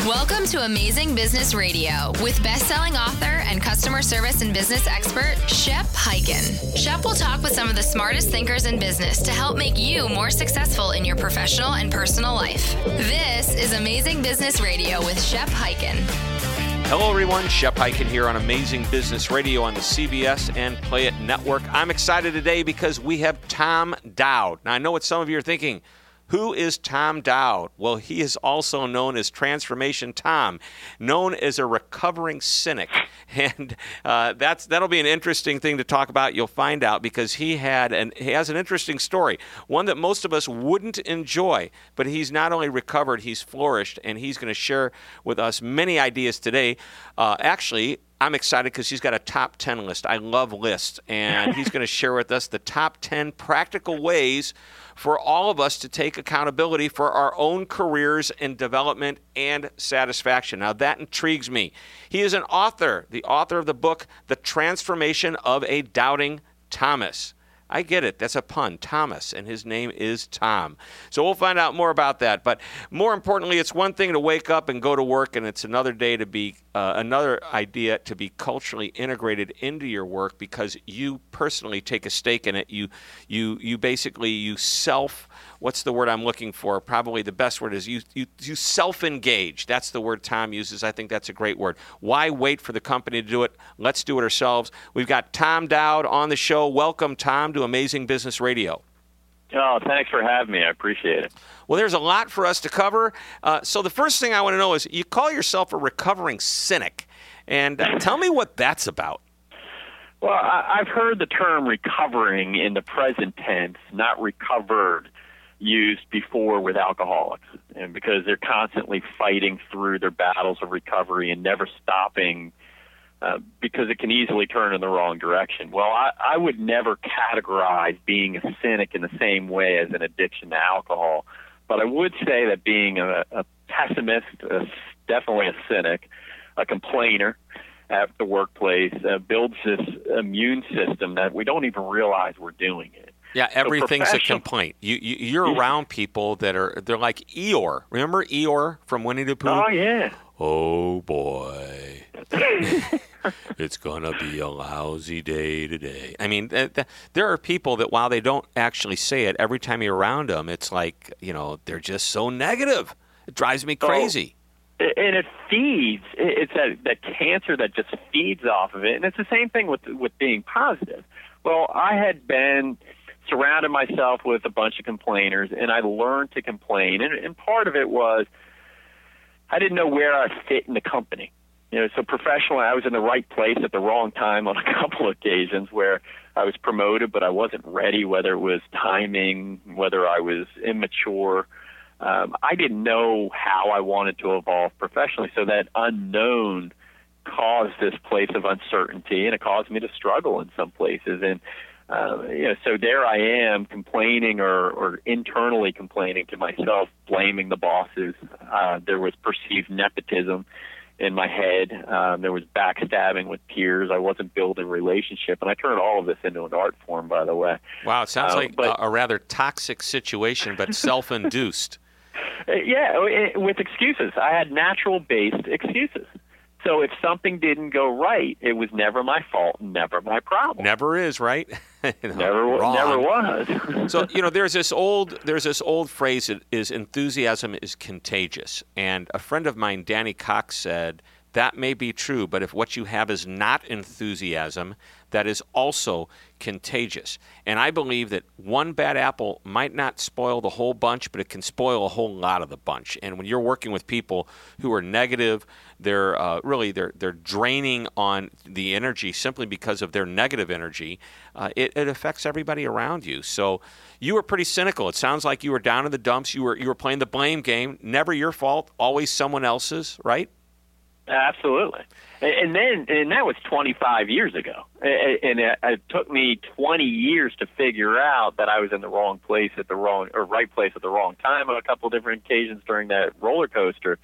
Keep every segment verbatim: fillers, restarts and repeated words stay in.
Welcome to Amazing Business Radio with best-selling author and customer service and business expert, Shep Hyken. Shep will talk with some of the smartest thinkers in business to help make you more successful in your professional and personal life. This is Amazing Business Radio with Shep Hyken. Hello, everyone. Shep Hyken here on Amazing Business Radio on the C B S and Play It Network. I'm excited today because we have Tom Dowd. Now, I know what some of you are thinking. Who is Tom Dowd? Well, he is also known as Transformation Tom, known as a recovering cynic. And uh, that's that'll be an interesting thing to talk about. You'll find out because he had and he has an interesting story, one that most of us wouldn't enjoy. But he's not only recovered, he's flourished, and he's going to share with us many ideas today. Uh, actually, I'm excited because he's got a top ten list. I love lists, and he's going to share with us the top ten practical ways for all of us to take accountability for our own careers and development and satisfaction. Now, that intrigues me. He is an author, the author of the book, The Transformation of a Doubting Thomas. I get it. That's a pun, Thomas, and his name is Tom. So we'll find out more about that. But more importantly, it's one thing to wake up and go to work, and it's another day to be, uh, another idea to be culturally integrated into your work because you personally take a stake in it. You, you, you basically, you self, what's the word I'm looking for? Probably the best word is you, you, you self-engage. That's the word Tom uses. I think that's a great word. Why wait for the company to do it? Let's do it ourselves. We've got Tom Dowd on the show. Welcome, Tom, to Amazing Business Radio. Oh, thanks for having me. I appreciate it. Well, there's a lot for us to cover. Uh, so the first thing I want to know is you call yourself a recovering cynic. And uh, tell me what that's about. Well, I, I've heard the term recovering in the present tense, not recovered, used before with alcoholics, and because they're constantly fighting through their battles of recovery and never stopping uh, because it can easily turn in the wrong direction. Well, I, I would never categorize being a cynic in the same way as an addiction to alcohol, but I would say that being a, a pessimist, a, definitely a cynic, a complainer at the workplace uh, builds this immune system that we don't even realize we're doing it. Yeah, everything's so a complaint. You, you, you're yeah. around people that are, they're like Eeyore. Remember Eeyore from Winnie the Pooh? Oh, yeah. Oh, boy. It's going to be a lousy day today. I mean, th- th- there are people that while they don't actually say it, every time you're around them, it's like, you know, they're just so negative. It drives me crazy. Oh, and it feeds. It's that, that cancer that just feeds off of it. And it's the same thing with with being positive. Well, I had been surrounded myself with a bunch of complainers, and I learned to complain. And, and part of it was I didn't know where I fit in the company. You know, so professionally, I was in the right place at the wrong time on a couple of occasions where I was promoted, but I wasn't ready, whether it was timing, whether I was immature. Um, I didn't know how I wanted to evolve professionally, so that unknown caused this place of uncertainty, and it caused me to struggle in some places. And Uh, you know, so there I am complaining or, or internally complaining to myself, blaming the bosses. Uh, there was perceived nepotism in my head. Um, there was backstabbing with peers. I wasn't building a relationship. And I turned all of this into an art form, by the way. Wow, it sounds uh, like but, a, a rather toxic situation, but self-induced. Yeah, with excuses. I had natural-based excuses. So if something didn't go right, it was never my fault, never my problem. Never is, right? no, never, wrong. never was. So you know, there's this old, there's this old phrase that is enthusiasm is contagious, and a friend of mine, Danny Cox, said that may be true, but if what you have is not enthusiasm, that is also contagious. And I believe that one bad apple might not spoil the whole bunch, but it can spoil a whole lot of the bunch. And when you're working with people who are negative, they're uh, really they're they're draining on the energy simply because of their negative energy. Uh, it, it affects everybody around you. So you were pretty cynical. It sounds like you were down in the dumps. You were you were playing the blame game. Never your fault. Always someone else's. Right? Absolutely. And then, and that was twenty-five years ago. And it, it took me twenty years to figure out that I was in the wrong place at the wrong, or right place at the wrong time on a couple of different occasions during that roller coaster.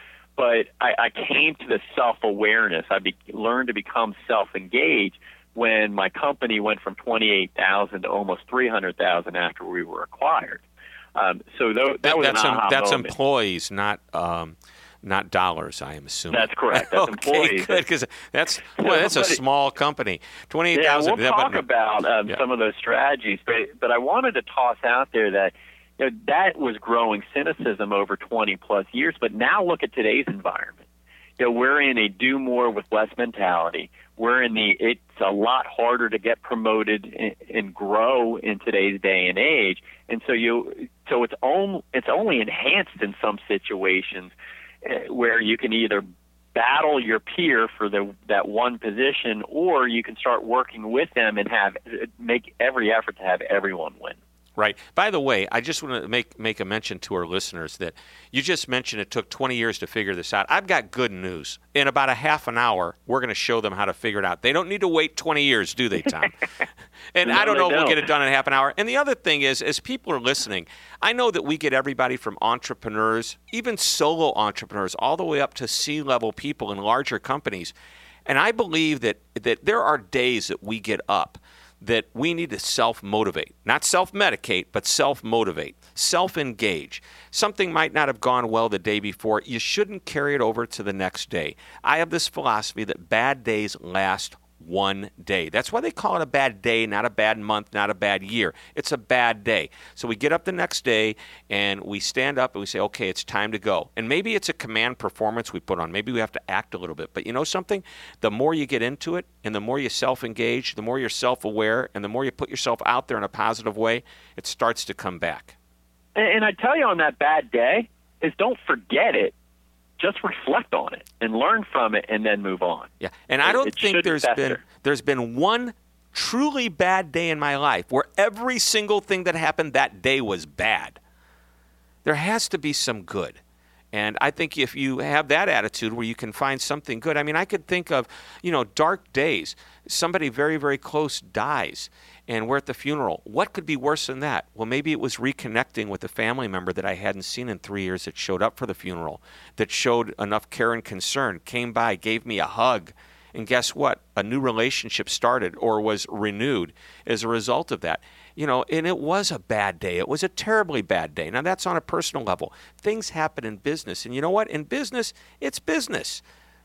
But I, I came to the self-awareness. I be, learned to become self-engaged when my company went from twenty-eight thousand to almost three hundred thousand after we were acquired. Um, so th- that, that was that's an aha em, that's moment. employees, not um, Not dollars, I am assuming. That's correct. That's okay, employees. good, because that's boy, that's a small company. Twenty-eight thousand. Yeah, we'll talk but, about um, yeah. some of those strategies, but but I wanted to toss out there that you know that was growing cynicism over twenty plus years. But now look at today's environment. You know, we're in a do more with less mentality. We're in the it's a lot harder to get promoted and, and grow in today's day and age, and so you so it's only it's only enhanced in some situations where you can either battle your peer for the that one position, or you can start working with them and have make every effort to have everyone win. Right. By the way, I just want to make make a mention to our listeners that you just mentioned it took twenty years to figure this out. I've got good news. In about a half an hour, we're going to show them how to figure it out. They don't need to wait twenty years, do they, Tom? And No, I don't they know if we'll don't. get it done in half an hour. And the other thing is, as people are listening, I know that we get everybody from entrepreneurs, even solo entrepreneurs, all the way up to C-level people in larger companies. And I believe that that there are days that we get up that we need to self-motivate. Not self-medicate, but self-motivate, self-engage. Something might not have gone well the day before. You shouldn't carry it over to the next day. I have this philosophy that bad days last one day. That's why they call it a bad day, not a bad month, not a bad year. It's a bad day. So we get up the next day and we stand up and we say, okay, it's time to go. And maybe it's a command performance we put on. Maybe we have to act a little bit. But you know something? The more you get into it and the more you self-engage, the more you're self-aware, and the more you put yourself out there in a positive way, it starts to come back. And, and I tell you on that bad day is don't forget it. Just reflect on it and learn from it, and then move on. Yeah, and I don't It think shouldn't there's fester. been there's been one truly bad day in my life where every single thing that happened that day was bad. There has to be some good. And I think if you have that attitude where you can find something good, I mean, I could think of, you know, dark days. Somebody very, very close dies, and we're at the funeral. What could be worse than that? Well, maybe it was reconnecting with a family member that I hadn't seen in three years that showed up for the funeral, that showed enough care and concern, came by, gave me a hug. And guess what? A new relationship started or was renewed as a result of that. You know, and it was a bad day. It was a terribly bad day. Now, that's on a personal level. Things happen in business. And you know what? In business, it's business.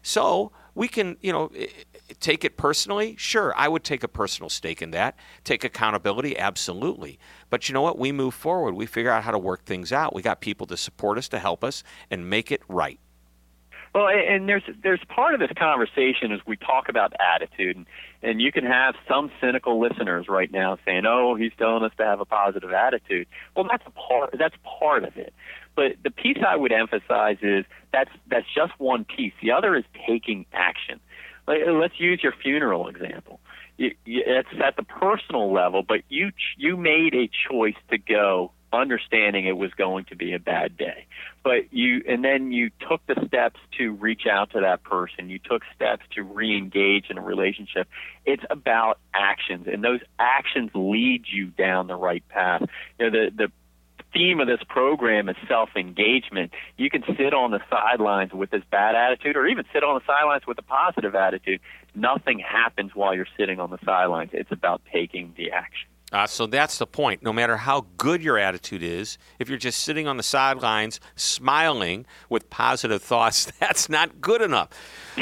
So we can, you know, take it personally. Sure, I would take a personal stake in that. Take accountability, absolutely. But you know what? We move forward. We figure out how to work things out. We got people to support us, to help us, and make it right. Well, and there's there's part of this conversation as we talk about attitude, and, and you can have some cynical listeners right now saying, "Oh, he's telling us to have a positive attitude." Well, that's a part that's part of it. But the piece I would emphasize is that's that's just one piece. The other is taking action. Like, let's use your funeral example. You, you, it's at the personal level, but you you made a choice to go, understanding it was going to be a bad day. But you, and then you took the steps to reach out to that person. You took steps to re-engage in a relationship. It's about actions, and those actions lead you down the right path. You know, the, the theme of this program is self-engagement. You can sit on the sidelines with this bad attitude, or even sit on the sidelines with a positive attitude. Nothing happens while you're sitting on the sidelines. It's about taking the action. Uh, so that's the point. No matter how good your attitude is, if you're just sitting on the sidelines smiling with positive thoughts, that's not good enough.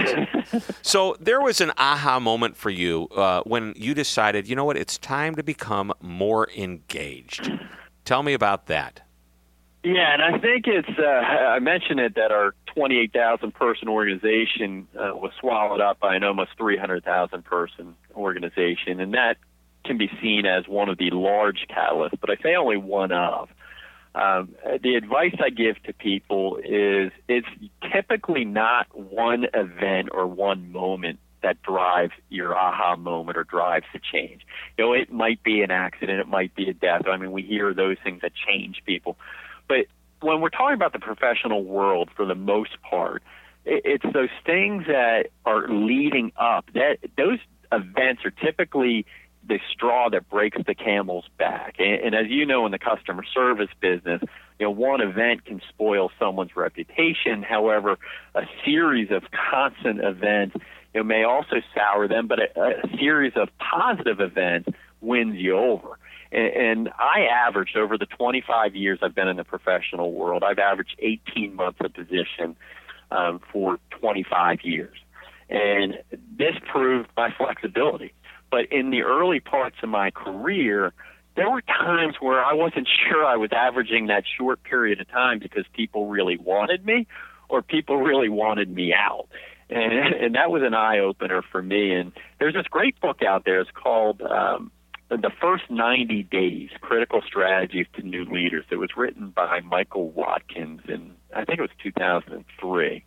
So there was an aha moment for you uh, when you decided, you know what, it's time to become more engaged. Tell me about that. Yeah, and I think it's, uh, I mentioned it that our twenty-eight thousand person organization uh, was swallowed up by an almost three hundred thousand person organization, and that can be seen as one of the large catalysts, but I say only one of. Um, the advice I give to people is it's typically not one event or one moment that drives your aha moment or drives the change. You know, it might be an accident, it might be a death. I mean, we hear those things that change people. But when we're talking about the professional world, for the most part, it's those things that are leading up. That those events are typically the straw that breaks the camel's back. And, and as you know, in the customer service business, you know, one event can spoil someone's reputation. However, a series of constant events, you know, may also sour them, but a, a series of positive events wins you over. And, and I averaged, over the twenty-five years I've been in the professional world, I've averaged eighteen months a position. um, for twenty-five years. And this proved my flexibility. But in the early parts of my career, there were times where I wasn't sure I was averaging that short period of time because people really wanted me or people really wanted me out. And, and that was an eye-opener for me. And there's this great book out there. It's called um, The First ninety days, Critical Strategies to New Leaders. It was written by Michael Watkins in, I think it was two thousand three.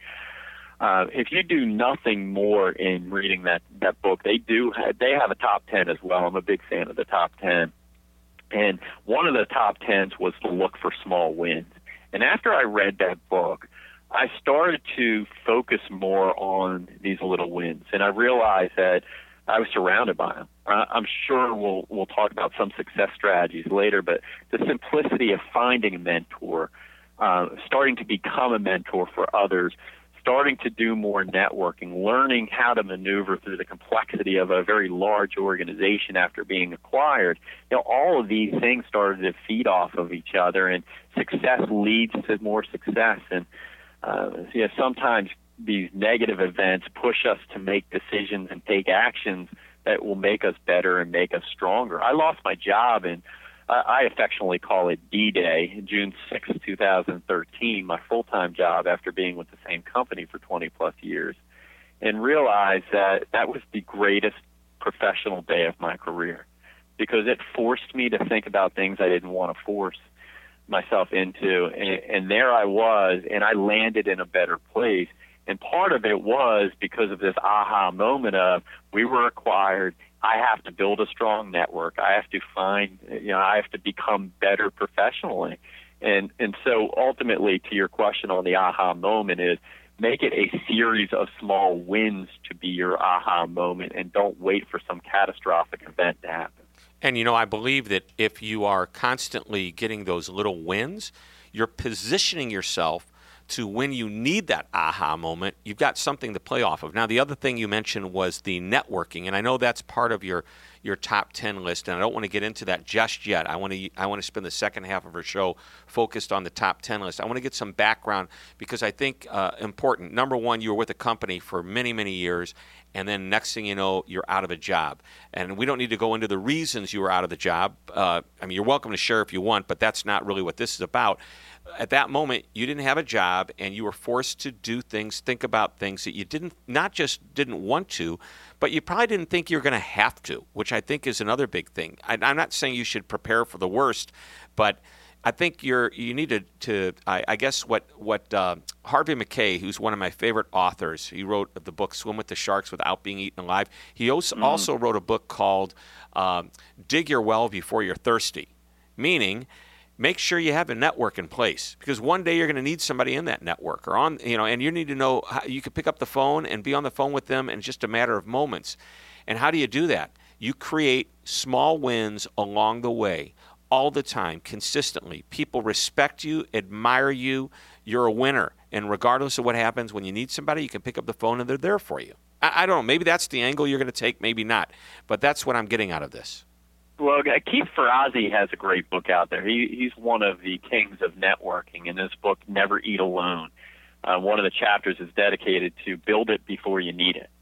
Uh, if you do nothing more in reading that, that book, they do have, they have a top ten as well. I'm a big fan of the top ten. And one of the top tens was to look for small wins. And after I read that book, I started to focus more on these little wins. And I realized that I was surrounded by them. Uh, I'm sure we'll we'll talk about some success strategies later, but the simplicity of finding a mentor, uh, starting to become a mentor for others, starting to do more networking, learning how to maneuver through the complexity of a very large organization after being acquired. You know, all of these things started to feed off of each other, and success leads to more success. And uh, you know, sometimes these negative events push us to make decisions and take actions that will make us better and make us stronger. I lost my job in I affectionately call it D-Day, June sixth, two thousand thirteen, my full-time job after being with the same company for twenty plus years, and realized that that was the greatest professional day of my career because it forced me to think about things I didn't want to force myself into. And, and there I was, and I landed in a better place. And part of it was because of this aha moment of we were acquired. I have to build a strong network. I have to find, you know, I have to become better professionally. And and so ultimately to your question on the aha moment is make it a series of small wins to be your aha moment, and don't wait for some catastrophic event to happen. And, you know, I believe that if you are constantly getting those little wins, you're positioning yourself to when you need that aha moment, you've got something to play off of. Now, the other thing you mentioned was the networking, and I know that's part of your your top ten list, and I don't want to get into that just yet. I want to I want to spend the second half of our show focused on the top ten list. I want to get some background because I think uh, important. Number one, you were with a company for many, many years, and then next thing you know, you're out of a job. And we don't need to go into the reasons you were out of the job. Uh, I mean, you're welcome to share if you want, but that's not really what this is about. At that moment, you didn't have a job, and you were forced to do things, think about things that you didn't, not just didn't want to, but you probably didn't think you were going to have to, which I think is another big thing. I, I'm not saying you should prepare for the worst, but I think you're you need to, to I, I guess what what uh, Harvey Mackay, who's one of my favorite authors, he wrote the book Swim with the Sharks Without Being Eaten Alive. He also, mm. also wrote a book called uh, Dig Your Well Before You're Thirsty, meaning make sure you have a network in place because one day you're going to need somebody in that network or on, you know, and you need to know how you can pick up the phone and be on the phone with them in just a matter of moments. And how do you do that? You create small wins along the way, all the time, consistently. People respect you, admire you. You're a winner. And regardless of what happens, when you need somebody, you can pick up the phone and they're there for you. I, I don't know. Maybe that's the angle you're going to take, maybe not. But that's what I'm getting out of this. Well, Keith Ferrazzi has a great book out there. He, he's one of the kings of networking. In his book, Never Eat Alone, uh, one of the chapters is dedicated to build it before you need it.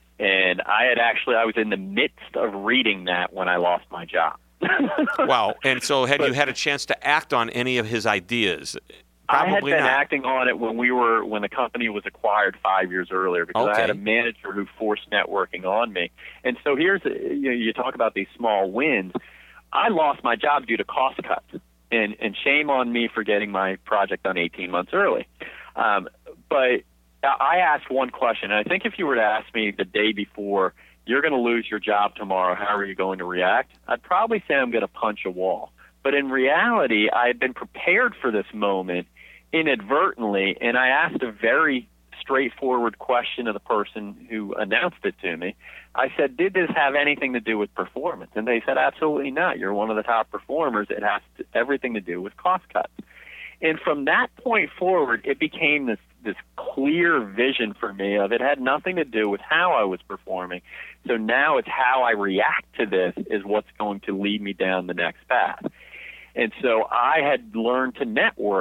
And I had actually, I was in the midst of reading that when I lost my job. Wow. And so had but, you had a chance to act on any of his ideas? Probably I had been not. acting on it when we were when the company was acquired five years earlier because okay. I had a manager who forced networking on me. And so here's you know, you talk about these small wins. I lost my job due to cost cuts, and and shame on me for getting my project done eighteen months early. Um, but I asked one question, and I think if you were to ask me the day before, you're going to lose your job tomorrow, how are you going to react? I'd probably say I'm going to punch a wall. But in reality, I had been prepared for this moment inadvertently, and I asked a very straightforward question of the person who announced it to me. I said, did this have anything to do with performance? And they said, absolutely not. You're one of the top performers. It has to, everything to do with cost cuts. And from that point forward, it became this this clear vision for me of it had nothing to do with how I was performing. So now it's how I react to this is what's going to lead me down the next path. And so I had learned to network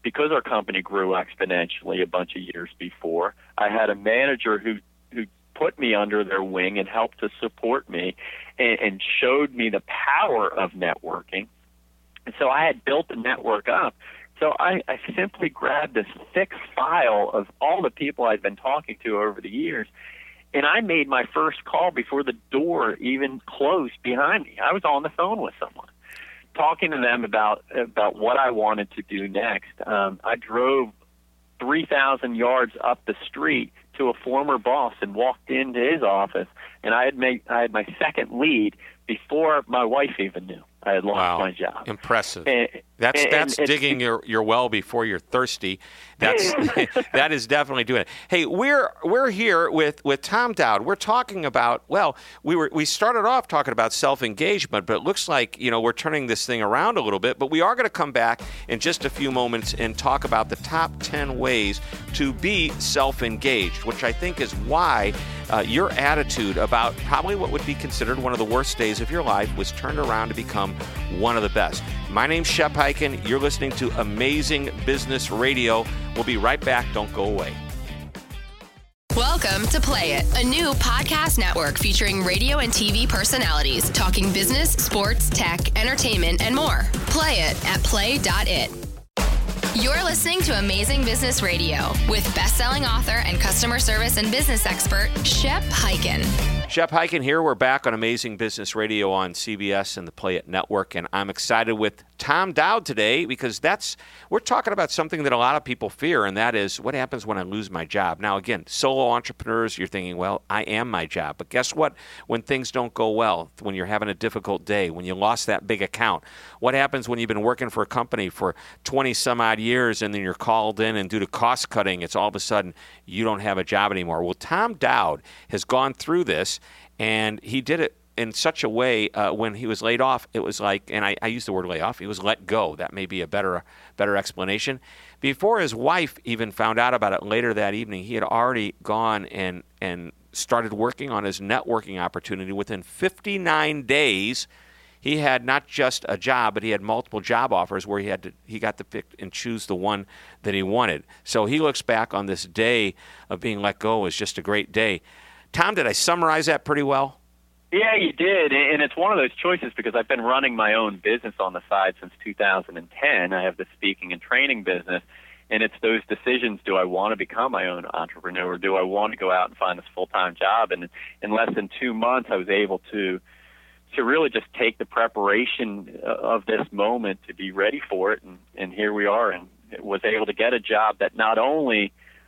because our company grew exponentially a bunch of years before, I had a manager who, who put me under their wing and helped to support me and, and showed me the power of networking. And so I had built the network up. So I, I simply grabbed this thick file of all the people I'd been talking to over the years, and I made my first call before the door even closed behind me. I was on the phone with someone, talking to them about about what I wanted to do next. Um, I drove three thousand yards up the street to a former boss and walked into his office, and I had made I had my second lead before my wife even knew I had lost wow. my job. Impressive. And, that's and, that's and digging your, your well before you're thirsty. That's that is definitely doing it. Hey, we're we're here with, with Tom Dowd. We're talking about well, we were we started off talking about self-engagement, but it looks like you know we're turning this thing around a little bit. But we are going to come back in just a few moments and talk about the top ten ways to be self-engaged, which I think is why uh, your attitude about probably what would be considered one of the worst days of your life was turned around to become one of the best. My name's Shep Hyken. You're listening to Amazing Business Radio. We'll be right back. Don't go away. Welcome to Play It, a new podcast network featuring radio and T V personalities talking business, sports, tech, entertainment, and more. Play it at play dot it. You're listening to Amazing Business Radio with best-selling author and customer service and business expert, Shep Hyken. Shep Hyken here. We're back on Amazing Business Radio on C B S and the Play It Network, and I'm excited with Tom Dowd today because that's we're talking about something that a lot of people fear, and that is what happens when I lose my job. Now, again, solo entrepreneurs, you're thinking, well, I am my job. But guess what? When things don't go well, when you're having a difficult day, when you lost that big account, what happens when you've been working for a company for twenty some odd years and then you're called in and due to cost cutting, it's all of a sudden you don't have a job anymore. Well, Tom Dowd has gone through this, and he did it in such a way uh, when he was laid off, it was like, and I, I use the word lay off, he was let go. That may be a better better explanation. Before his wife even found out about it later that evening, he had already gone and, and started working on his networking opportunity. Within fifty-nine days, he had not just a job, but he had multiple job offers where he had to he got to pick and choose the one that he wanted. So he looks back on this day of being let go as just a great day. Tom, did I summarize that pretty well? Yeah, you did, and it's one of those choices because I've been running my own business on the side since two thousand ten. I have the speaking and training business, and it's those decisions. Do I want to become my own entrepreneur? Do I want to go out and find this full-time job? And in less than two months, I was able to to really just take the preparation of this moment to be ready for it, and, and here we are, and was able to get a job that not only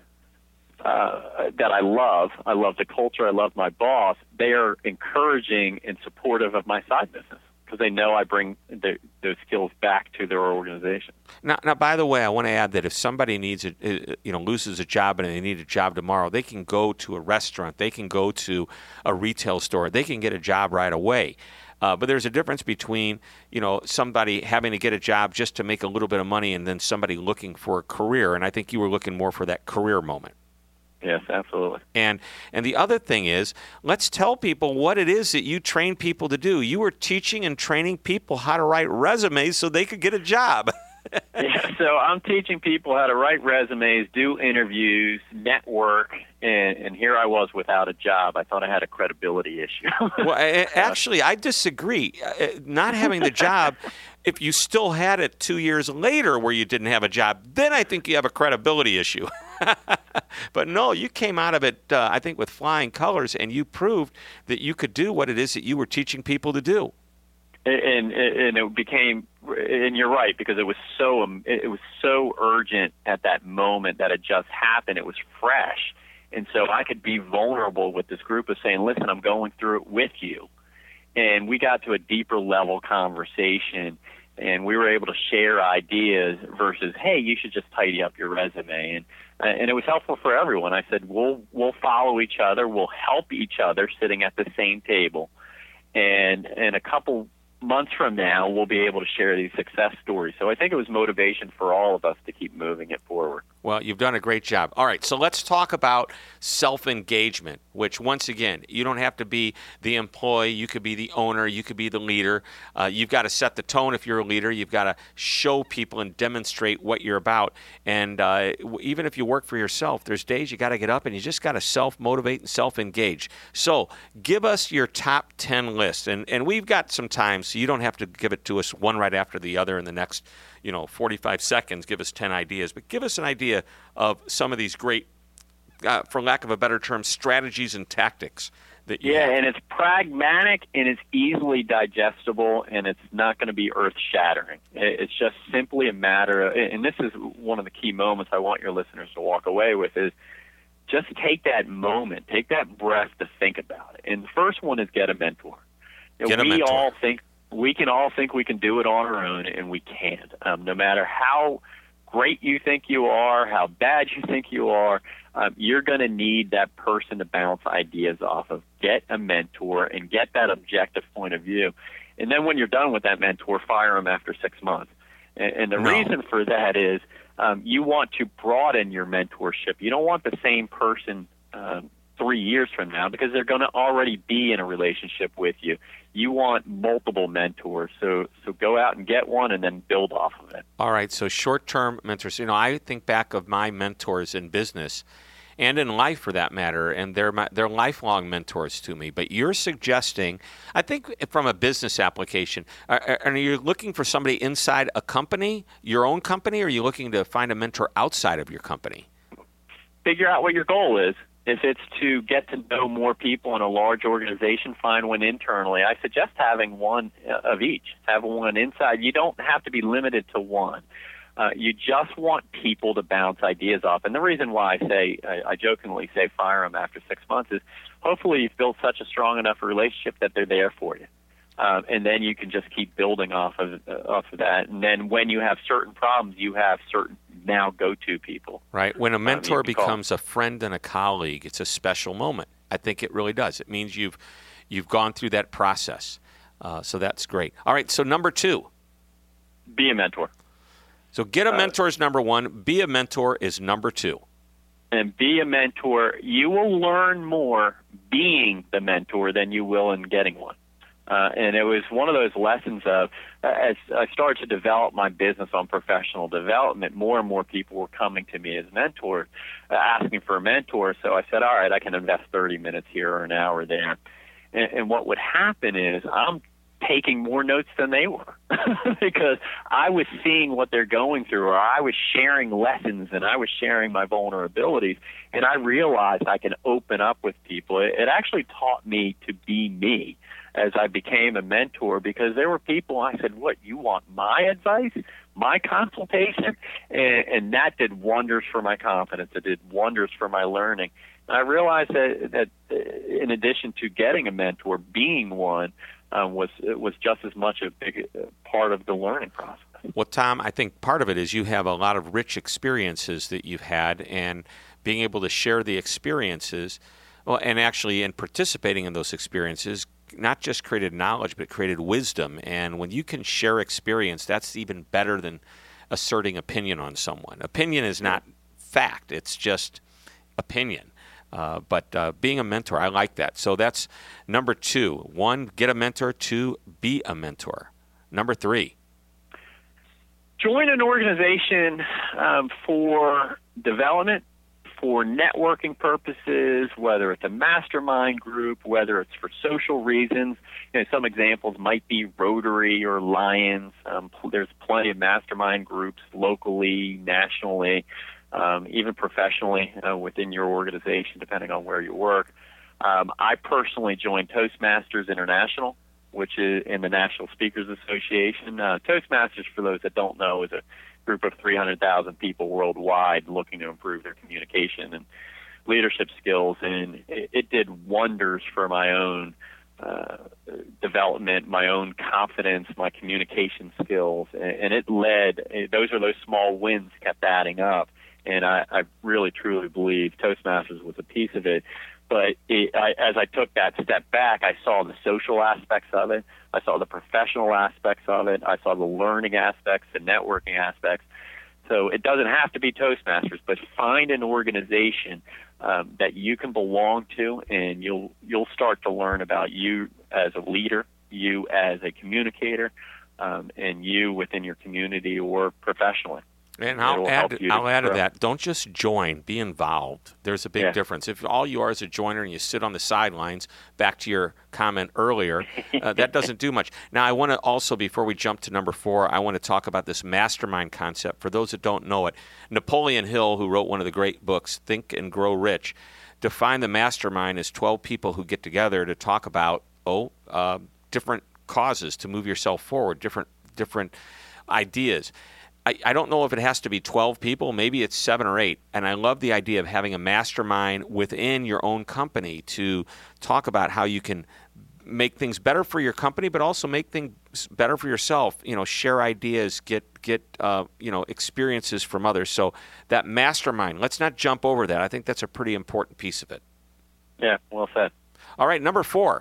Uh, that I love. I love the culture. I love my boss. They are encouraging and supportive of my side business because they know I bring the, those skills back to their organization. Now, now, by the way, I want to add that if somebody needs a, you know, loses a job and they need a job tomorrow, they can go to a restaurant, they can go to a retail store, they can get a job right away. Uh, but there's a difference between, you know, somebody having to get a job just to make a little bit of money and then somebody looking for a career. And I think you were looking more for that career moment. Yes, absolutely. And and the other thing is, let's tell people what it is that you train people to do. You were teaching and training people how to write resumes so they could get a job. Yeah, so I'm teaching people how to write resumes, do interviews, network, and, and here I was without a job. I thought I had a credibility issue. Well, I, actually, I disagree. Not having the job, if you still had it two years later where you didn't have a job, then I think you have a credibility issue. But no, you came out of it, uh, I think, with flying colors, and you proved that you could do what it is that you were teaching people to do. And, and, and it became, and you're right, because it was so it was so urgent at that moment that it just happened. It was fresh, and so I could be vulnerable with this group of saying, "Listen, I'm going through it with you," and we got to a deeper level conversation. And we were able to share ideas versus, hey, you should just tidy up your resume. And uh, and it was helpful for everyone. I said, we'll we'll follow each other. We'll help each other sitting at the same table. And in a couple months from now, we'll be able to share these success stories. So I think it was motivation for all of us to keep moving it forward. Well, you've done a great job. All right, so let's talk about self-engagement, which, once again, you don't have to be the employee. You could be the owner. You could be the leader. Uh, you've got to set the tone if you're a leader. You've got to show people and demonstrate what you're about. And uh, even if you work for yourself, there's days you got to get up and you just got to self-motivate and self-engage. So give us your top ten list. And, and we've got some time, so you don't have to give it to us one right after the other in the next you know, forty-five seconds, give us ten ideas, but give us an idea of some of these great, uh, for lack of a better term, strategies and tactics that you Yeah, have. and it's pragmatic, and it's easily digestible, and it's not going to be earth-shattering. It's just simply a matter of, and this is one of the key moments I want your listeners to walk away with, is just take that moment, take that breath to think about it. And the first one is get a mentor. You know, Get a we mentor. all think We can all think we can do it on our own, and we can't. Um, no matter how great you think you are, how bad you think you are, um, you're going to need that person to bounce ideas off of. Get a mentor and get that objective point of view. And then when you're done with that mentor, fire them after six months. And, and the No. reason for that is um, you want to broaden your mentorship. You don't want the same person um, three years from now because they're going to already be in a relationship with you. You want multiple mentors, so so go out and get one and then build off of it. All right, so short-term mentors. You know, I think back of my mentors in business and in life for that matter, and they're, my, they're lifelong mentors to me. But you're suggesting, I think from a business application, are, are you looking for somebody inside a company, your own company, or are you looking to find a mentor outside of your company? Figure out what your goal is. If it's to get to know more people in a large organization, find one internally. I suggest having one of each. Have one inside. You don't have to be limited to one. Uh, you just want people to bounce ideas off. And the reason why I say, I, I jokingly say fire them after six months is hopefully you've built such a strong enough relationship that they're there for you. Um, and then you can just keep building off of uh, off of that. And then when you have certain problems, you have certain now go-to people. Right. When a mentor um, becomes a friend and a colleague, it's a special moment. I think it really does. It means you've you've gone through that process. Uh, so that's great. All right. So number two. Be a mentor. So get a Uh, mentor is number one. Be a mentor is number two. And be a mentor. You will learn more being the mentor than you will in getting one. Uh, and it was one of those lessons of, as I started to develop my business on professional development, more and more people were coming to me as mentors, uh, asking for a mentor. So I said, all right, I can invest thirty minutes here or an hour there. And, and what would happen is I'm taking more notes than they were because I was seeing what they're going through, or I was sharing lessons and I was sharing my vulnerabilities. And I realized I can open up with people. It, it actually taught me to be me as I became a mentor, because there were people I said, what, you want my advice, my consultation? And, and that did wonders for my confidence. It did wonders for my learning. And I realized that, that in addition to getting a mentor, being one um, was was just as much a big part of the learning process. Well, Tom, I think part of it is you have a lot of rich experiences that you've had, and being able to share the experiences, well, and actually in participating in those experiences, not just created knowledge, but created wisdom. And when you can share experience, that's even better than asserting opinion on someone. Opinion is not fact. It's just opinion. Uh, but uh, being a mentor, I like that. So that's number two. One, get a mentor. Two, be a mentor. Number three. Join an organization um, for development, for networking purposes, whether it's a mastermind group, whether it's for social reasons. You know, some examples might be Rotary or Lions. Um, there's plenty of mastermind groups locally, nationally, um, even professionally uh, within your organization, depending on where you work. Um, I personally joined Toastmasters International, which is in the National Speakers Association. Uh, Toastmasters, for those that don't know, is a group of three hundred thousand people worldwide looking to improve their communication and leadership skills, and it, it did wonders for my own uh, development, my own confidence, my communication skills, and, and it led, those are those small wins kept adding up, and I, I really truly believe Toastmasters was a piece of it. But it, I, as I took that step back, I saw the social aspects of it. I saw the professional aspects of it. I saw the learning aspects, the networking aspects. So it doesn't have to be Toastmasters, but find an organization um, that you can belong to, and you'll you'll start to learn about you as a leader, you as a communicator, um, and you within your community or professionally. And I'll It'll add, help you I'll add to grow. that. Don't just join. Be involved. There's a big Yeah. difference. If all you are is a joiner and you sit on the sidelines, back to your comment earlier, uh, that doesn't do much. Now, I want to also, before we jump to number four, I want to talk about this mastermind concept. For those that don't know it, Napoleon Hill, who wrote one of the great books, Think and Grow Rich, defined the mastermind as twelve people who get together to talk about, oh, uh, different causes to move yourself forward, different different ideas. I, I don't know if it has to be twelve people. Maybe it's seven or eight. And I love the idea of having a mastermind within your own company to talk about how you can make things better for your company, but also make things better for yourself. You know, share ideas, get get uh, you know experiences from others. So that mastermind, let's not jump over that. I think that's a pretty important piece of it. Yeah, well said. All right, number four.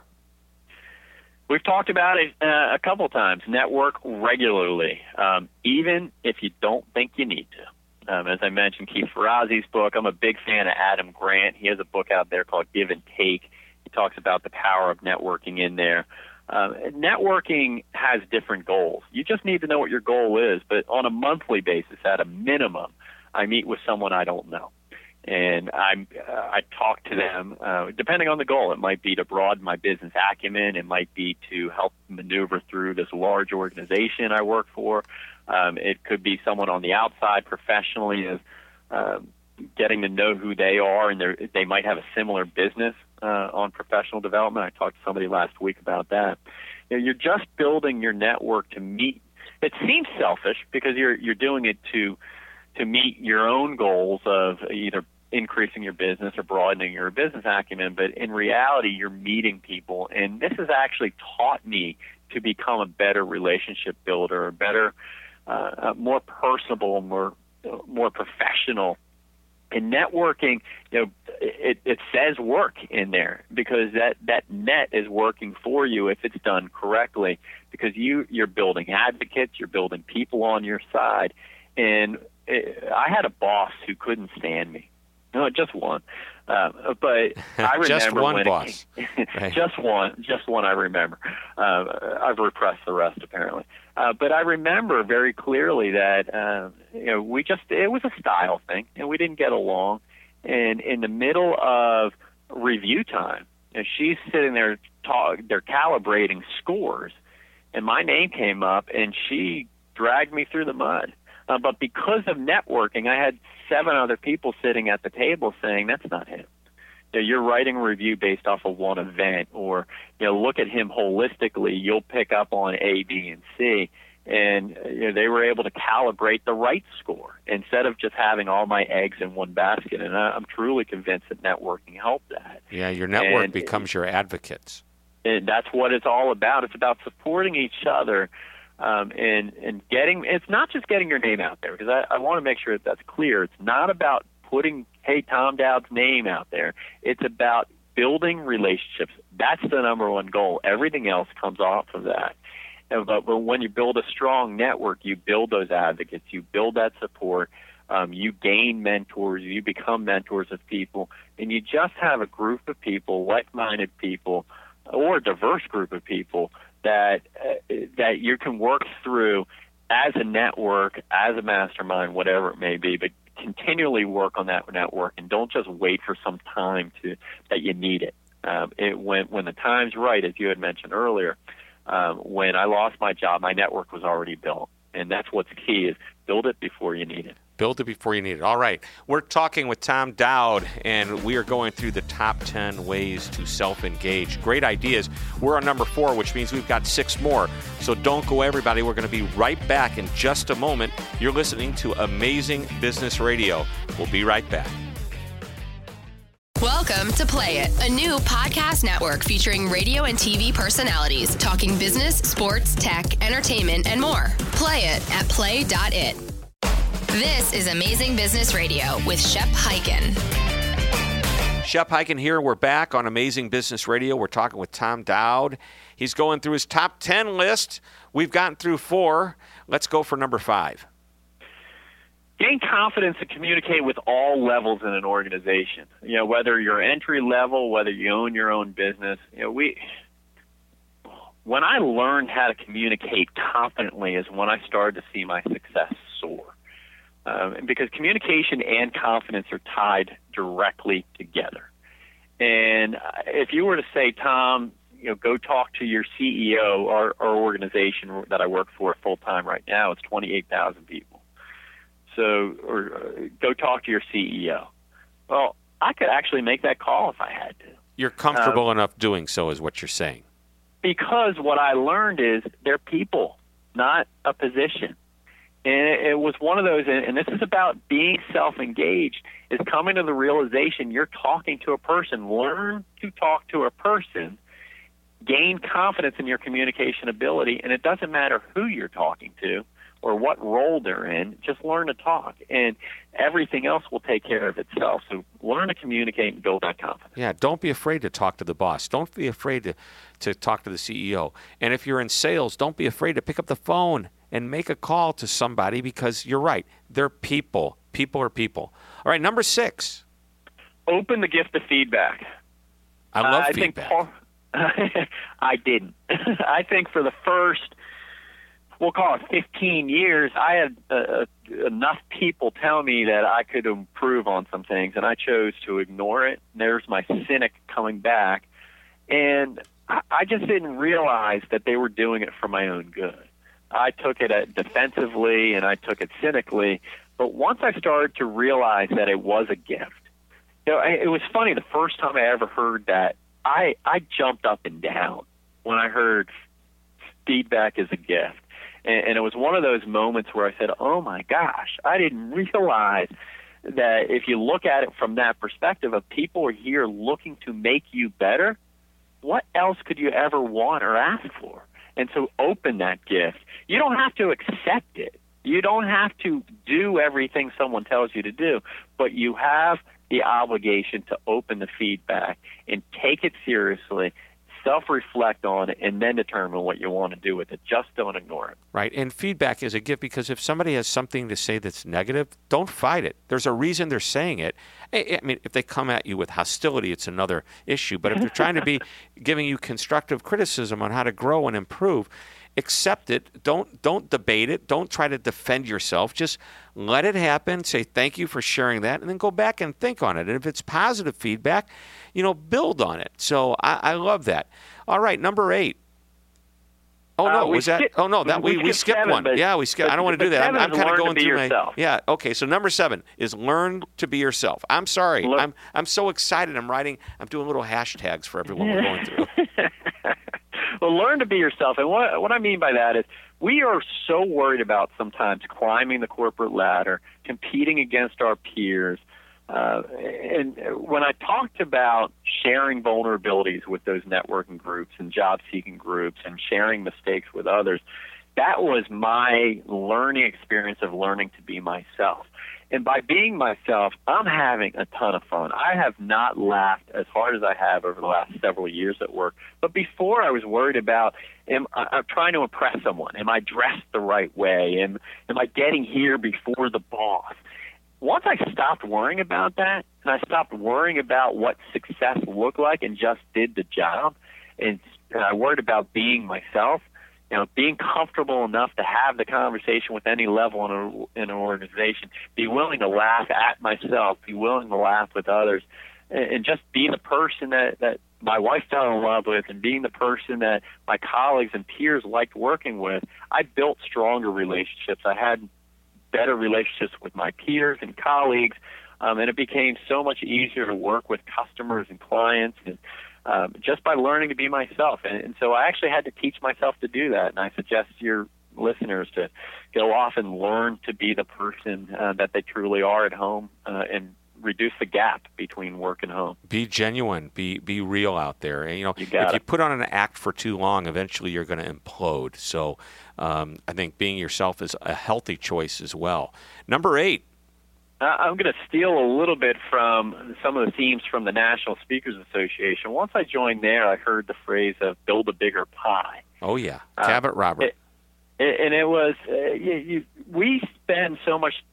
We've talked about it uh, a couple times. Network regularly, um, even if you don't think you need to. Um, as I mentioned, Keith Ferrazzi's book. I'm a big fan of Adam Grant. He has a book out there called Give and Take. He talks about the power of networking in there. Uh, networking has different goals. You just need to know what your goal is. But on a monthly basis, at a minimum, I meet with someone I don't know. And I uh, I talk to them, uh, depending on the goal. It might be to broaden my business acumen. It might be to help maneuver through this large organization I work for. Um, it could be someone on the outside professionally, of um, getting to know who they are, and they might have a similar business uh, on professional development. I talked to somebody last week about that. You know, you're just building your network to meet. It seems selfish because you're you're doing it to to meet your own goals of either increasing your business or broadening your business acumen, but in reality, you're meeting people, and this has actually taught me to become a better relationship builder, a better, uh, more personable, more more professional. And networking, you know, it, it says work in there because that, that net is working for you if it's done correctly, because you you're building advocates, you're building people on your side, and it, I had a boss who couldn't stand me. No, just one. Uh, but I remember just one when boss. It, right. Just one. Just one I remember. Uh, I've repressed the rest, apparently. Uh, but I remember very clearly that uh, you know we just it was a style thing, and we didn't get along. And in the middle of review time, you know, she's sitting there, talk, they're calibrating scores, and my name came up, and she dragged me through the mud. Uh, but because of networking, I had seven other people sitting at the table saying, that's not him. You know, you're writing a review based off of one event, or you know, look at him holistically. You'll pick up on A, B, and C. And you know, they were able to calibrate the right score instead of just having all my eggs in one basket. And I, I'm truly convinced that networking helped that. Yeah, your network and, becomes your advocates. And that's what it's all about. It's about supporting each other. Um, and, and getting, it's not just getting your name out there, because I, I want to make sure that that's clear. It's not about putting, hey, Tom Dowd's name out there. It's about building relationships. That's the number one goal. Everything else comes off of that. And, but, but when you build a strong network, you build those advocates, you build that support, um, you gain mentors, you become mentors of people, and you just have a group of people, like-minded people, or a diverse group of people that uh, that you can work through as a network, as a mastermind, whatever it may be, but continually work on that network, and don't just wait for some time to that you need it. Um, it when when the time's right, as you had mentioned earlier, um, when I lost my job, my network was already built, and that's what's key: is build it before you need it. Build it before you need it. All right. We're talking with Tom Dowd, and we are going through the top ten ways to self-engage. Great ideas. We're on number four, which means we've got six more. So don't go, everybody. We're going to be right back in just a moment. You're listening to Amazing Business Radio. We'll be right back. Welcome to Play It, a new podcast network featuring radio and T V personalities talking business, sports, tech, entertainment, and more. Play it at play dot it. This is Amazing Business Radio with Shep Hyken. Shep Hyken here. We're back on Amazing Business Radio. We're talking with Tom Dowd. He's going through his top ten list. We've gotten through four. Let's go for number five. gain confidence to communicate with all levels in an organization. You know, whether you're entry level, whether you own your own business. You know, we. When I learned how to communicate confidently is when I started to see my success soar. Um, because communication and confidence are tied directly together. And if you were to say, Tom, you know, go talk to your C E O, our, our organization that I work for full time right now, it's twenty-eight thousand people. So, or uh, go talk to your C E O. Well, I could actually make that call if I had to. You're comfortable um, enough doing so, is what you're saying. Because what I learned is they're people, not a position. And it, it was one of those, and this is about being self-engaged, is coming to the realization you're talking to a person. Learn to talk to a person. Gain confidence in your communication ability, and it doesn't matter who you're talking to or what role they're in. Just learn to talk, and everything else will take care of itself. So learn to communicate and build that confidence. Yeah, don't be afraid to talk to the boss. Don't be afraid to, to talk to the C E O. And if you're in sales, don't be afraid to pick up the phone and make a call to somebody, because you're right. They're people. People are people. All right, number six. Open the gift of feedback. I love uh, I feedback. Think Paul, I didn't. I think for the first, we'll call it fifteen years, I had uh, enough people tell me that I could improve on some things, and I chose to ignore it. There's my cynic coming back. And I, I just didn't realize that they were doing it for my own good. I took it defensively and I took it cynically. But once I started to realize that it was a gift, you know, it was funny. The first time I ever heard that, I I jumped up and down when I heard feedback is a gift. And, and it was one of those moments where I said, oh, my gosh, I didn't realize that if you look at it from that perspective of people are here looking to make you better, what else could you ever want or ask for? And so open that gift. You don't have to accept it. You don't have to do everything someone tells you to do, but you have the obligation to open the feedback and take it seriously, self-reflect on it, and then determine what you want to do with it. Just don't ignore it. Right, and feedback is a gift, because if somebody has something to say that's negative, don't fight it. There's a reason they're saying it. I mean, if they come at you with hostility, it's another issue. But if they're trying to be giving you constructive criticism on how to grow and improve, accept it. Don't don't debate it. Don't try to defend yourself. Just let it happen. Say thank you for sharing that, and then go back and think on it. And if it's positive feedback, you know, build on it. So I, I love that. All right, number eight. Oh no, uh, was that? Skip, Oh no, that we, we, we skipped seven, one. But, yeah, we skipped. I don't want to do that. I'm, I'm kind of going through yourself. my. Yeah. Okay. So number seven is learn to be yourself. I'm sorry. Look, I'm I'm so excited. I'm writing. I'm doing little hashtags for everyone we're going through. Well, learn to be yourself, and what what I mean by that is we are so worried about sometimes climbing the corporate ladder, competing against our peers. Uh, and when I talked about sharing vulnerabilities with those networking groups and job-seeking groups and sharing mistakes with others, that was my learning experience of learning to be myself. And by being myself, I'm having a ton of fun. I have not laughed as hard as I have over the last several years at work. But before, I was worried about, am I'm trying to impress someone. Am I dressed the right way? Am, am I getting here before the boss? Once I stopped worrying about that, and I stopped worrying about what success looked like and just did the job, and, and I worried about being myself, you know, being comfortable enough to have the conversation with any level in, a, in an organization, be willing to laugh at myself, be willing to laugh with others, and, and just being the person that, that my wife fell in love with and being the person that my colleagues and peers liked working with, I built stronger relationships. I had better relationships with my peers and colleagues, um, and it became so much easier to work with customers and clients and um, just by learning to be myself. And, and so I actually had to teach myself to do that, and I suggest your listeners to go off and learn to be the person uh, that they truly are at home uh, and reduce the gap between work and home. Be genuine. Be be real out there. And, you know, you if it. you put on an act for too long, eventually you're going to implode. So um, I think being yourself is a healthy choice as well. Number eight. Uh, I'm going to steal a little bit from some of the themes from the National Speakers Association. Once I joined there, I heard the phrase of build a bigger pie. Oh, yeah. Cabot uh, Robert. It, it, and it was, uh, you, you, we spend so much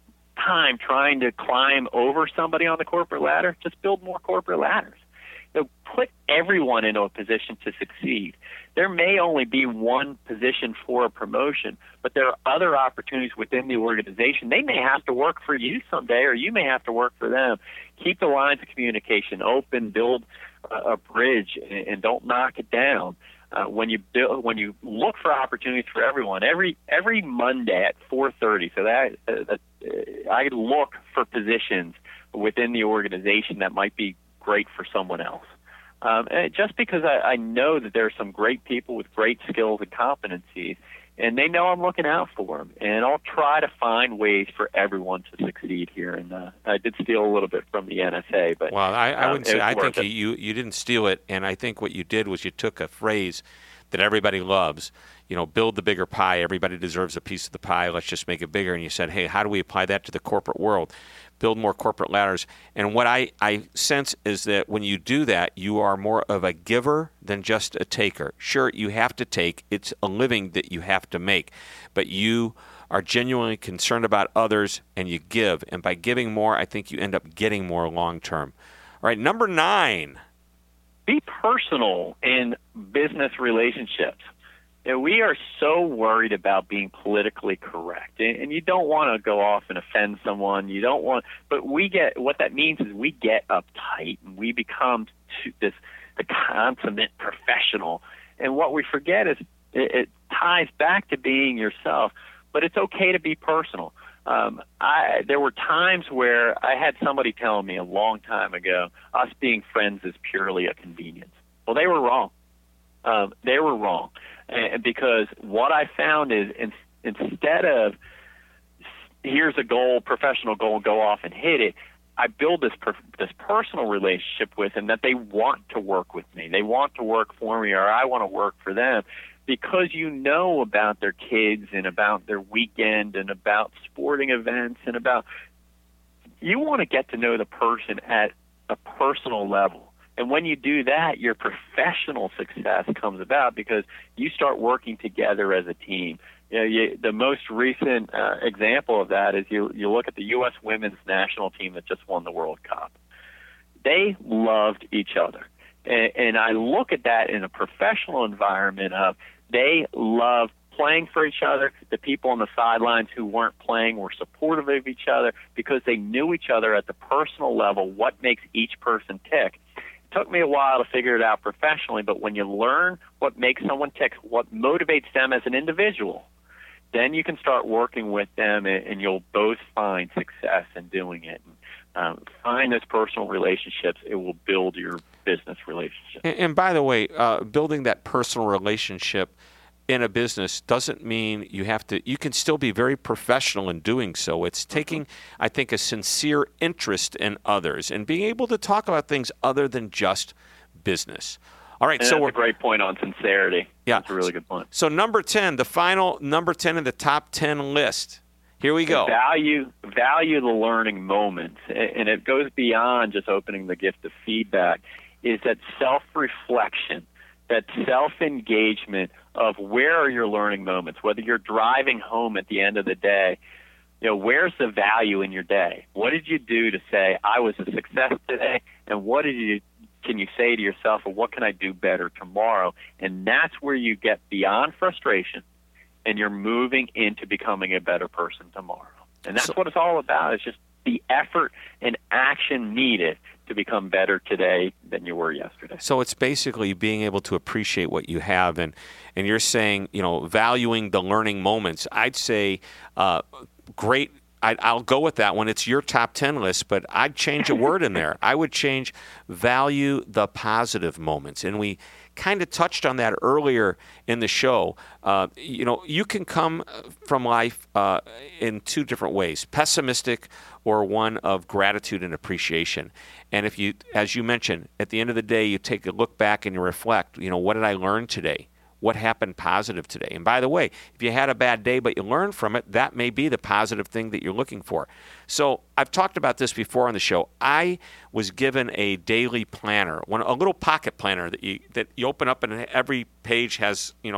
time trying to climb over somebody on the corporate ladder, just build more corporate ladders. You know, put everyone into a position to succeed. There may only be one position for a promotion, but there are other opportunities within the organization. They may have to work for you someday, or you may have to work for them. Keep the lines of communication open, build a, a bridge, and, and don't knock it down. Uh, when you build, when you look for opportunities for everyone, every every Monday at four thirty, so that, uh, that uh, I look for positions within the organization that might be great for someone else. Um, and just because I, I know that there are some great people with great skills and competencies, and they know I'm looking out for them, and I'll try to find ways for everyone to succeed here. And uh, I did steal a little bit from the N S A, but well, I, I wouldn't um, say. I think it. you you didn't steal it, and I think what you did was you took a phrase that everybody loves. You know, build the bigger pie. Everybody deserves a piece of the pie. Let's just make it bigger. And you said, hey, how do we apply that to the corporate world? Build more corporate ladders. And what I, I sense is that when you do that, you are more of a giver than just a taker. Sure, you have to take. It's a living that you have to make. But you are genuinely concerned about others, and you give. And by giving more, I think you end up getting more long term. All right, number nine. Be personal in business relationships. You know, we are so worried about being politically correct, and, and you don't want to go off and offend someone. You don't want, but we get, what that means is we get uptight and we become to this the consummate professional. And what we forget is it, it ties back to being yourself. But it's okay to be personal. Um, I there were times where I had somebody tell me a long time ago, us being friends is purely a convenience. Well, they were wrong. Um, they were wrong. And because what I found is in, instead of here's a goal, professional goal, go off and hit it, I build this per, this personal relationship with them that they want to work with me. They want to work for me, or I want to work for them, because you know about their kids and about their weekend and about sporting events and about you want to get to know the person at a personal level. And when you do that, your professional success comes about because you start working together as a team. You know, you, the most recent uh, example of that is you, you look at the U S women's national team that just won the World Cup. They loved each other. And, and I look at that in a professional environment of they love playing for each other. The people on the sidelines who weren't playing were supportive of each other because they knew each other at the personal level, what makes each person tick. Took me a while to figure it out professionally, but when you learn what makes someone tick, what motivates them as an individual, then you can start working with them, and, and you'll both find success in doing it. And, um, find those personal relationships. It will build your business relationship. And, and by the way, uh, building that personal relationship in a business doesn't mean you have to, you can still be very professional in doing so. It's taking, I think, a sincere interest in others and being able to talk about things other than just business. All right, and so that's we're, a great point on sincerity. Yeah. That's a really good point. So number ten, the final number ten in the top ten list. Here we go. Value, value the learning moments, and it goes beyond just opening the gift of feedback, is that self-reflection, that self-engagement of where are your learning moments, whether you're driving home at the end of the day, you know, where's the value in your day? What did you do to say, I was a success today, and what did you can you say to yourself, well, what can I do better tomorrow? And that's where you get beyond frustration, and you're moving into becoming a better person tomorrow. And that's so, what it's all about. It's just the effort and action needed to become better today than you were yesterday. So it's basically being able to appreciate what you have, and and you're saying, you know, valuing the learning moments. I'd say uh, great. I'd, I'll go with that one. It's your top ten list, but I'd change a word in there. I would change value the positive moments, and we kind of touched on that earlier in the show. Uh, you know, you can come from life uh, in two different ways, pessimistic or one of gratitude and appreciation. And if you, as you mentioned, at the end of the day, you take a look back and you reflect, you know, what did I learn today? What happened positive today? And by the way, if you had a bad day but you learned from it, that may be the positive thing that you're looking for. So I've talked about this before on the show. I was given a daily planner, one a little pocket planner that you that you open up and every page has, you know,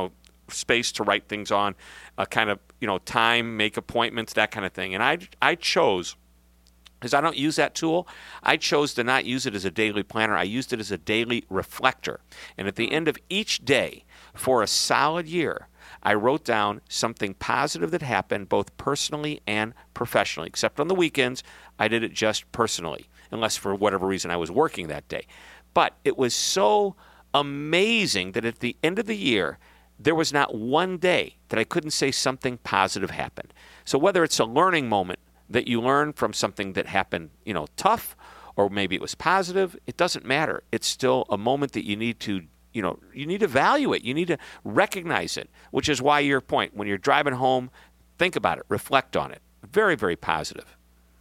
space to write things on, a kind of, you know, time, make appointments, that kind of thing. And I, I chose, because I don't use that tool, I chose to not use it as a daily planner. I used it as a daily reflector. And at the end of each day, for a solid year, I wrote down something positive that happened both personally and professionally. Except on the weekends, I did it just personally, unless for whatever reason I was working that day. But it was so amazing that at the end of the year, there was not one day that I couldn't say something positive happened. So whether it's a learning moment that you learn from something that happened, you know, tough, or maybe it was positive, it doesn't matter. It's still a moment that you need to, you know, you need to value it. You need to recognize it, which is why your point, when you're driving home, think about it, reflect on it. Very, very positive.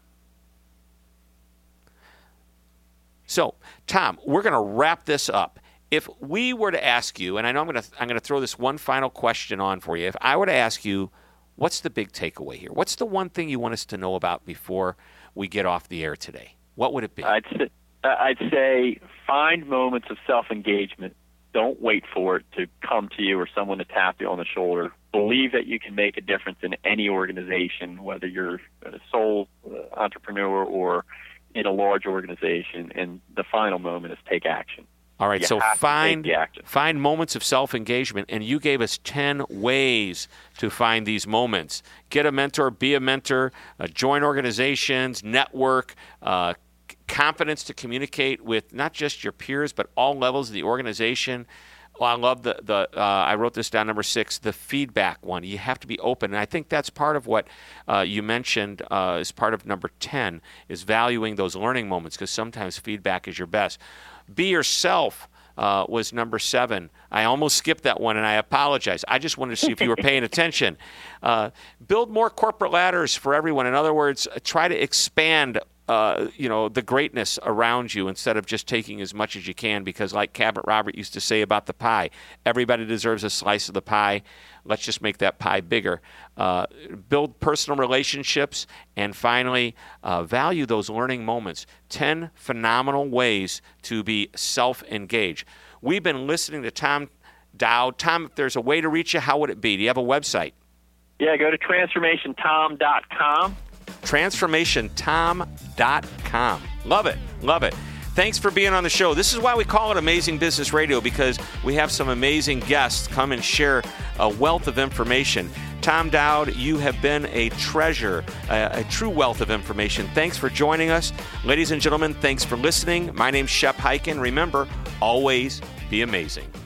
So, Tom, we're going to wrap this up. If we were to ask you, and I know I'm going to I'm going to throw this one final question on for you. If I were to ask you, what's the big takeaway here? What's the one thing you want us to know about before we get off the air today? What would it be? I'd say, I'd say find moments of self-engagement. Don't wait for it to come to you or someone to tap you on the shoulder. Believe that you can make a difference in any organization, whether you're a sole entrepreneur or in a large organization. And the final moment is take action. All right, you so have find to take the action. find moments of self-engagement, and you gave us ten ways to find these moments. Get a mentor, be a mentor, uh, join organizations, network, uh, confidence to communicate with not just your peers, but all levels of the organization. Oh, I love the, the uh, I wrote this down, number six, the feedback one. You have to be open. And I think that's part of what uh, you mentioned uh, as part of number ten, is valuing those learning moments, because sometimes feedback is your best. Be yourself uh, was number seven. I almost skipped that one, and I apologize. I just wanted to see if you were paying attention. Uh, build more corporate ladders for everyone. In other words, try to expand Uh, you know, the greatness around you instead of just taking as much as you can, because like Cabot Robert used to say about the pie, everybody deserves a slice of the pie. Let's just make that pie bigger. Uh, build personal relationships, and finally, uh, value those learning moments. ten phenomenal ways to be self-engaged. We've been listening to Tom Dowd. Tom, if there's a way to reach you, how would it be? Do you have a website? Yeah, go to transformation tom dot com. transformation tom dot com. Love it. Love it. Thanks for being on the show. This is why we call it Amazing Business Radio, because we have some amazing guests come and share a wealth of information. Tom Dowd, you have been a treasure, a, a true wealth of information. Thanks for joining us. Ladies and gentlemen, thanks for listening. My name's Shep Hyken. Remember, always be amazing.